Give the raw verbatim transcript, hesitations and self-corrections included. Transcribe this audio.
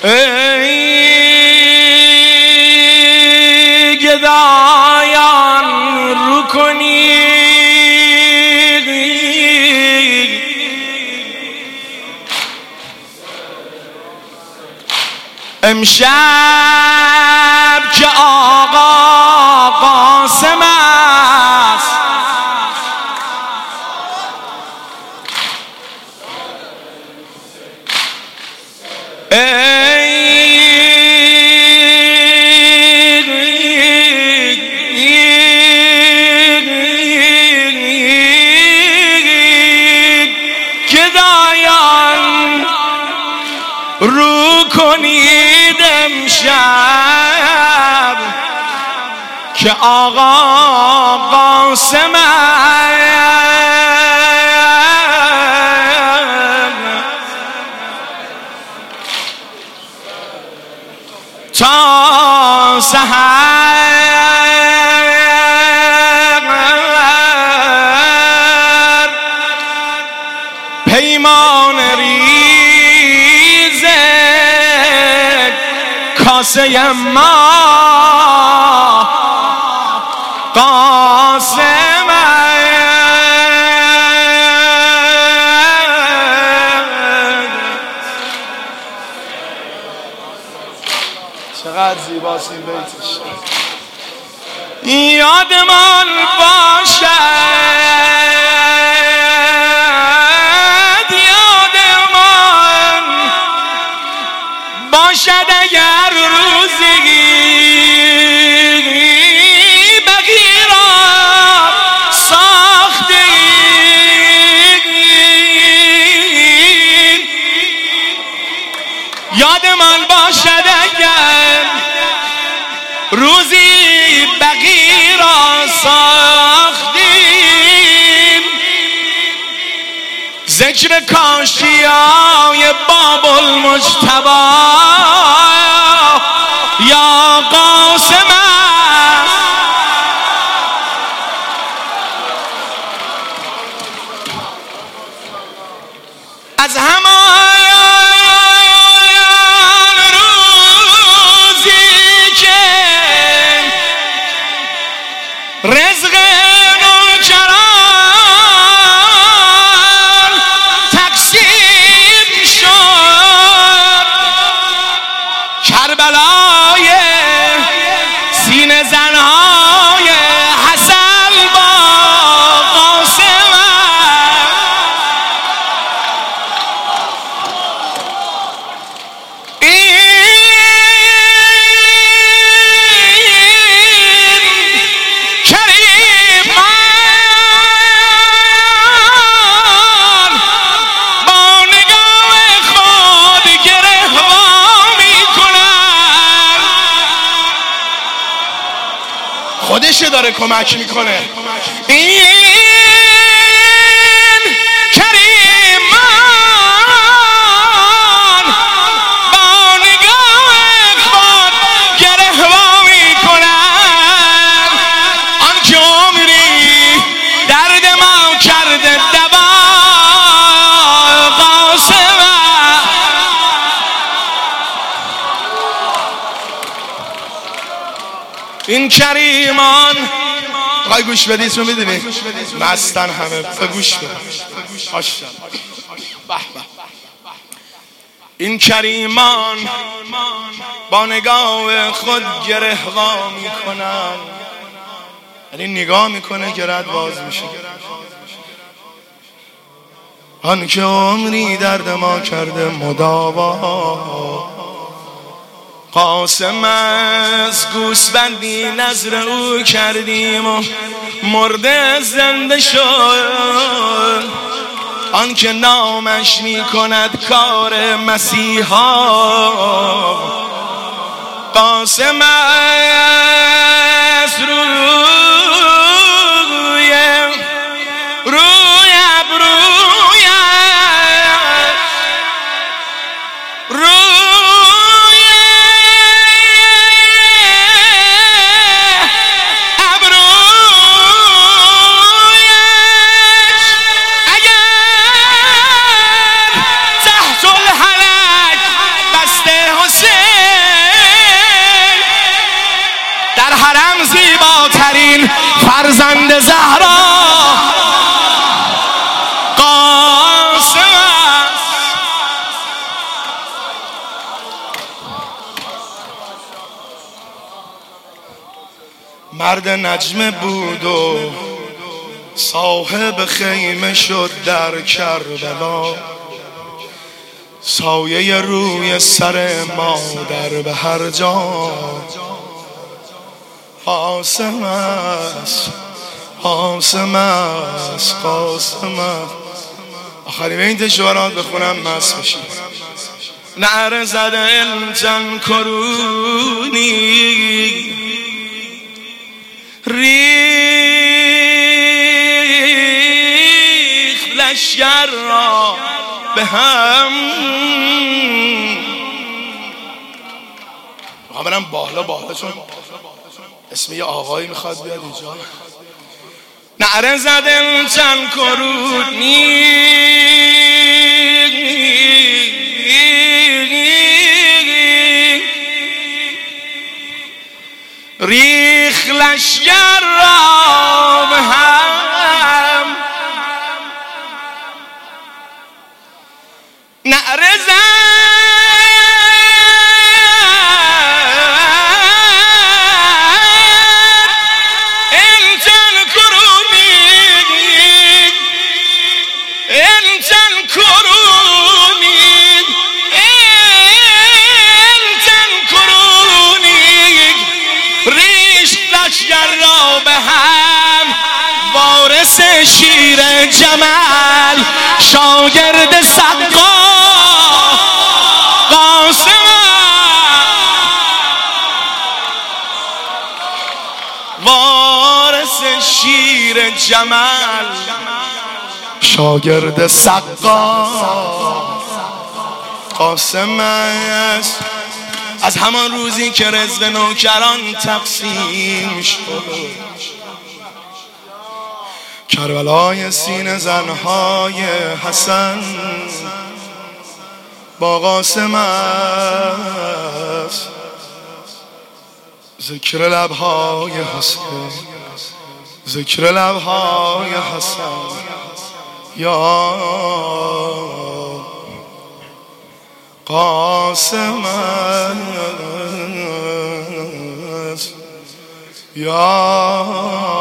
ای گدایان رو کنید امشب که آقا قاسم است گدایان رو کنید امشب که آقا قاسم تا سحر پیمان ریز کاسه ما قاسم چقدر زیباست این بیتش. یادمان باشد یادمان باشد اگر روزی بقی را ساختیم. یادمان باشد اگر روزی بقی را ساختیم. ذکر کاشیای باب المجتبی یا قاسم از همان رزق نوکران تقسیم شد. کربلای سینه زنهای حسن با قاسم خودش داره کمک میکنه. این کریمان با نگاه خود گرهوا میکنن. آن که عمری درد ما کرده دوا قاسم این کریمان. بخوای گوش بدی اسمو میدونی مستن همه به گوش بده. این کریمان با نگاه خود گرهوا میکنن، یعنی نگاه میکنه گرد باز میشه. آن که عمری درد ما کرده مداوا قاسم از گوسفندی نظر او کردیم و مرده زنده شد. آن که نامش می کند کار مسیحا قاسم از روی روی ابروی روی ابرویش اگر تحت الحلق بسته حسین فرزند زهرا قاسم است. مرد نجمه بود و صاحب خیمه شد در کربلا، سایه روی سر مادر به هر جا. قاسم است، قاسم است، قاسم است. آخرین این شعرات بخونم مست بشید. نعره زده الجن کرونی ریخ لشگر را به هم. میخوام برم بالا بالا چون اسم یه آقایی میخواد بیاد اینجا. نعره زدم چند کرونی ریخ لشگر را به هم. نعره وارث شیر جمل شاگرد سقا قاسم، وارث شیر جمل شاگرد سقا قاسم است. از همان روزی که رزق نوکران تقسیم شد، کربلای سینه زنهای حسن با قاسم است. ذکر لبهای حسن، ذکر لبهای حسن یا قاسم است، یا